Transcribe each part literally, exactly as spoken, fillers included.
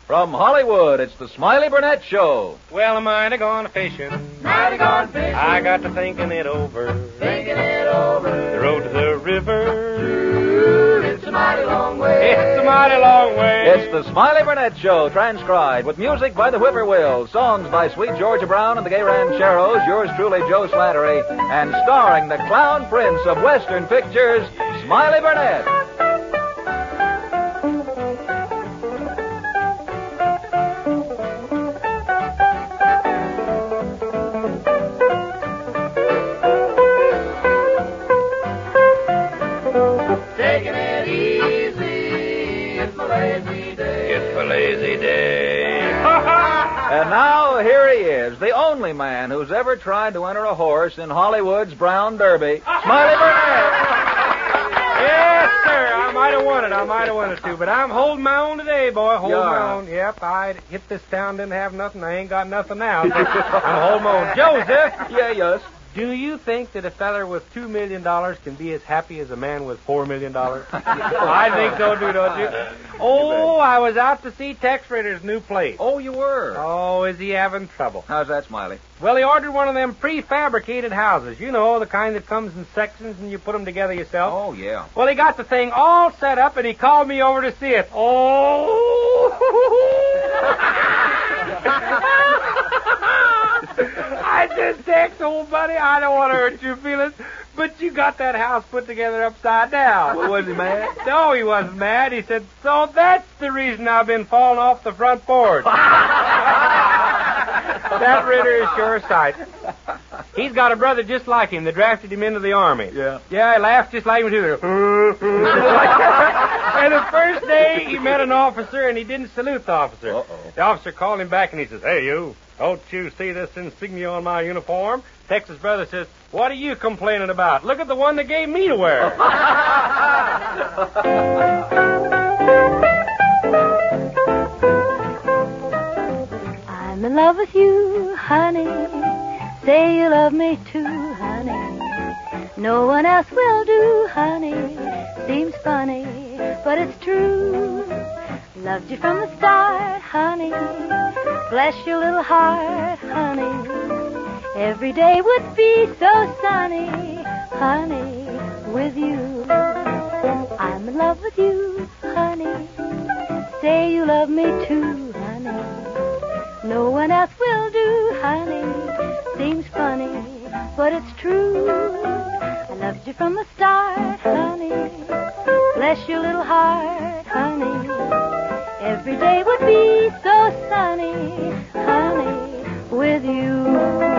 From Hollywood, it's the Smiley Burnett Show. Well, I might have gone fishing. Might have gone fishing. I got to thinking it over. Thinking it over. The road to the river. Ooh, it's a mighty long way. It's a mighty long way. It's the Smiley Burnett Show, transcribed with music by the Whippoorwills, songs by Sweet Georgia Brown and the Gay Rancheros, yours truly, Joe Slattery, and starring the Clown Prince of Western pictures, Smiley Burnett. And now, here he is, the only man who's ever tried to enter a horse in Hollywood's Brown Derby, Smiley Burnett. Yes, sir. I might have won it. I might have won it, too. But I'm holding my own today, boy. Holding my own. Yep, I hit this town, didn't have nothing. I ain't got nothing now. So I'm holding my own. Joseph. Yeah, yes. Do you think that a feller with two million dollars can be as happy as a man with four million dollars? I think so, too, don't you? Oh, I was out to see Tex Ritter's new place. Oh, you were? Oh, is he having trouble? How's that, Smiley? Well, he ordered one of them prefabricated houses. You know, the kind that comes in sections and you put them together yourself. Oh, yeah. Well, he got the thing all set up and he called me over to see it. Oh! I said, Tex, old buddy, I don't want to hurt your feelings, but you got that house put together upside down. Well, was he mad? No, he wasn't mad. He said, so that's the reason I've been falling off the front porch. That Ritter is sure a sight. He's got a brother just like him that drafted him into the Army. Yeah. Yeah, he laughed just like him, too. And the first day, he met an officer, and he didn't salute the officer. Uh-oh. The officer called him back, and he says, hey, you, don't you see this insignia on my uniform? Texas brother says, what are you complaining about? Look at the one they gave me to wear. I'm in love with you, honey. Say you love me too, honey. No one else will do, honey. Seems funny, but it's true. Loved you from the start, honey. Bless your little heart, honey. Every day would be so sunny, honey, with you. I'm in love with you, honey. Say you love me too, honey. No one else will do, honey. Seems funny, but it's true. I loved you from the start, honey. Bless your little heart, honey. Every day would be so sunny, honey, with you.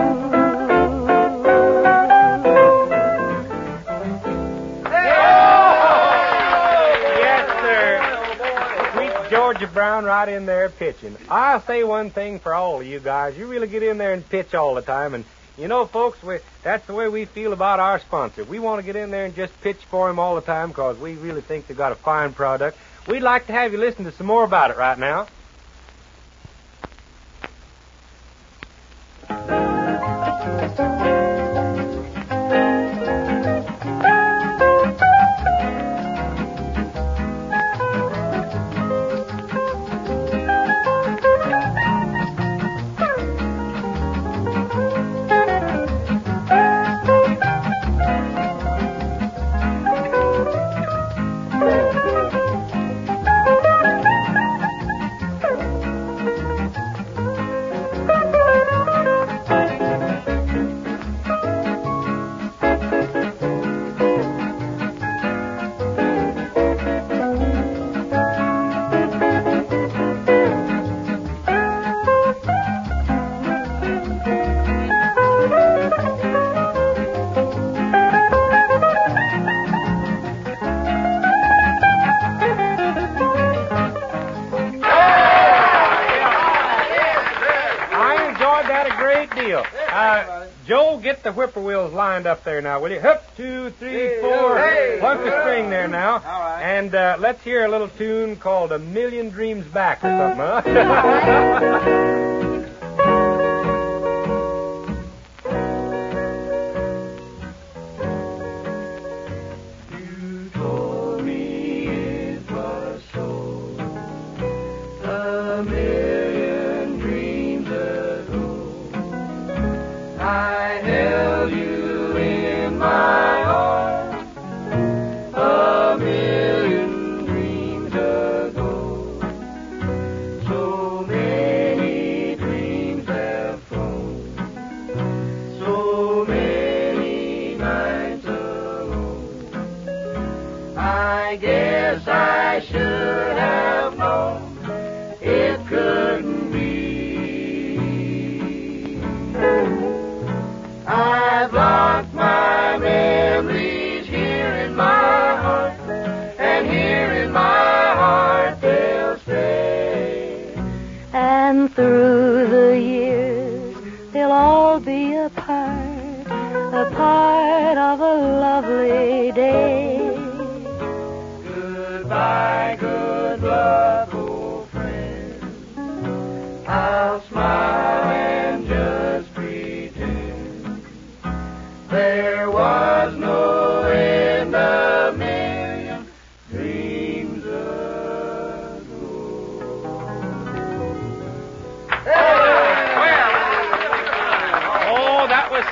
Yes, sir. Sweet Georgia Brown right in there pitching. I'll say one thing for all of you guys. You really get in there and pitch all the time. And, you know, folks, we, that's the way we feel about our sponsor. We want to get in there and just pitch for him all the time because we really think they've got a fine product. We'd like to have you listen to some more about it right now. Uh, Joe, get the whippoorwills lined up there now, will you? Hup, two, three, four. Hey, Plunk the string there now. All right. And uh, let's hear a little tune called A Million Dreams Back or something, huh? You told me it was so. A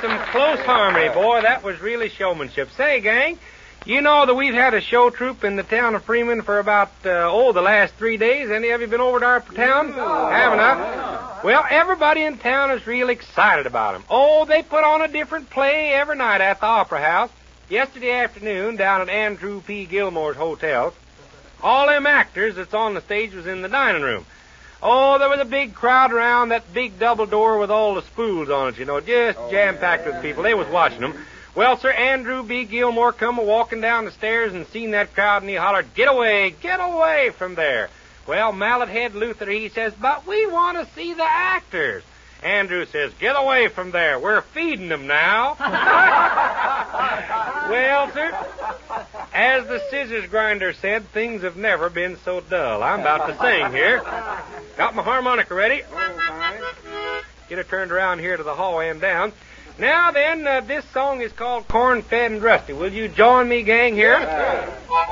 some close harmony, boy. That was really showmanship. Say, gang, you know that we've had a show troupe in the town of Freeman for about, uh, oh, the last three days. Any of you been over to our town? No. Haven't I? Well, everybody in town is real excited about them. Oh, they put on a different play every night at the Opera House. Yesterday afternoon, down at Andrew P. Gilmore's hotel, all them actors that's on the stage was in the dining room. Oh, there was a big crowd around that big double door with all the spools on it, you know, just oh, jam-packed yeah. with people. They was watching them. Well, Sir Andrew B. Gilmore come a-walking down the stairs and seen that crowd, and he hollered, "Get away, get away from there." Well, Mallet Head Luther, he says, "But we want to see the actors." Andrew says, "Get away from there. We're feeding them now." Well, sir, as the scissors grinder said, things have never been so dull. I'm about to sing here. Got my harmonica ready. Get it turned around here to the hallway and down. Now then, uh, this song is called Corn Fed and Rusty. Will you join me, gang, here? Yeah.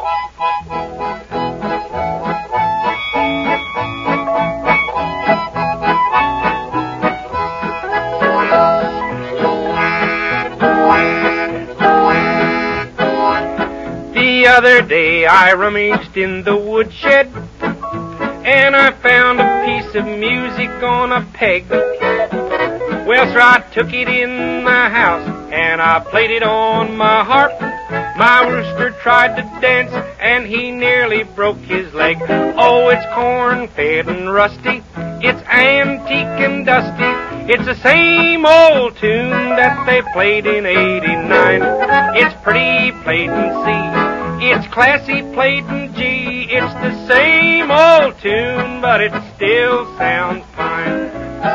The other day I rummaged in the woodshed, and I found a piece of music on a peg. Well, sir, I took it in the house, and I played it on my harp. My rooster tried to dance, and he nearly broke his leg. Oh, it's corn-fed and rusty, it's antique and dusty. It's the same old tune that they played in eighty-nine. It's pretty played in C, it's classy played in G. It's the same old tune, but it still sounds fine.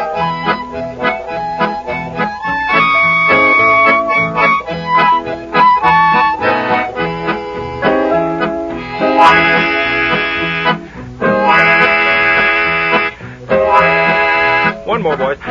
One more, boys.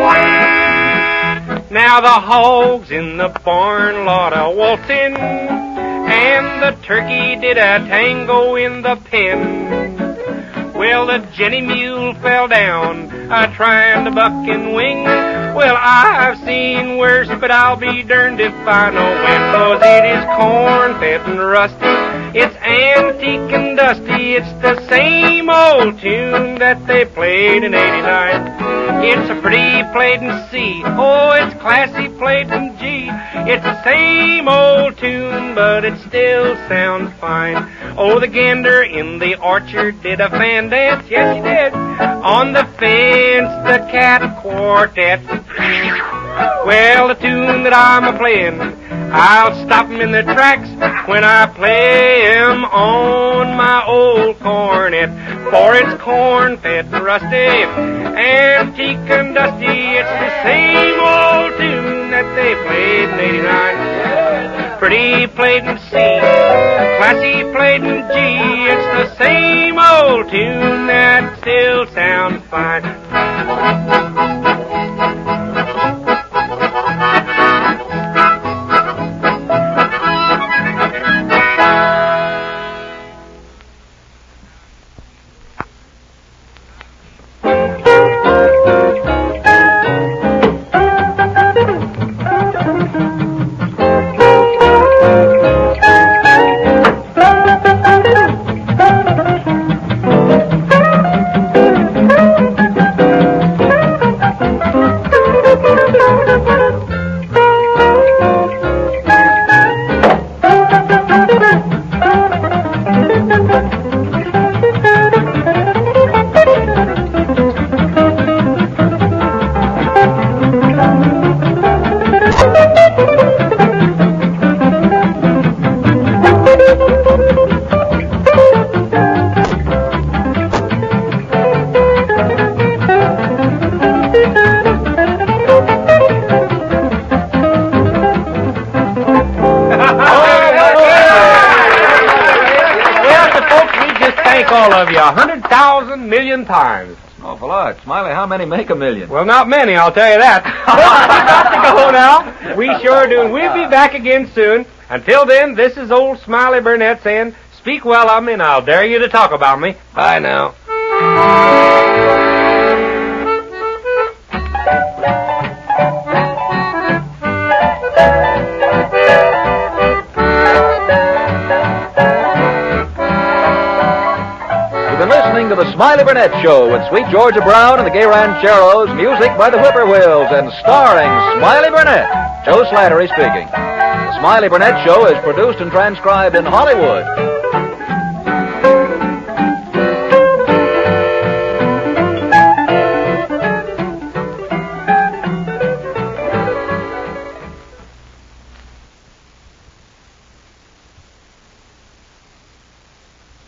Now the hogs in the barn, lot of waltzing, and the turkey did a tango in the pen. Well, the Jenny mule fell down, a trying to buck and wing. Well, I've seen worse, but I'll be darned if I know when, 'cause it is corn-fed and rusty, it's antique and dusty. It's the same old tune that they played in eighty-nine. It's a pretty played in C, oh, it's classy played in G. It's the same old tune, but it still sounds fine. Oh, the gander in the orchard did a fan dance, yes he did. On the fence, the cat quartet. Well, the tune that I'm a-playin', I'll stop 'em in their tracks when I play 'em on my old cornet. For it's corn-fed and rusty, antique and dusty. It's the same old tune that they played in eighty-nine. Pretty played in C, classy played in G. It's the same old tune that still sounds fine. All of you, a hundred thousand million times. Awful lot. Smiley, how many make a million? Well, not many, I'll tell you that. Well, got to go now. We sure do. And we'll be back again soon. Until then, this is old Smiley Burnett saying, speak well of me, and I'll dare you to talk about me. Bye now. listening to the Smiley Burnett Show with Sweet Georgia Brown and the Gay Rancheros, music by the Whippoorwills, and starring Smiley Burnett. Joe Slattery speaking. The Smiley Burnett Show is produced and transcribed in Hollywood.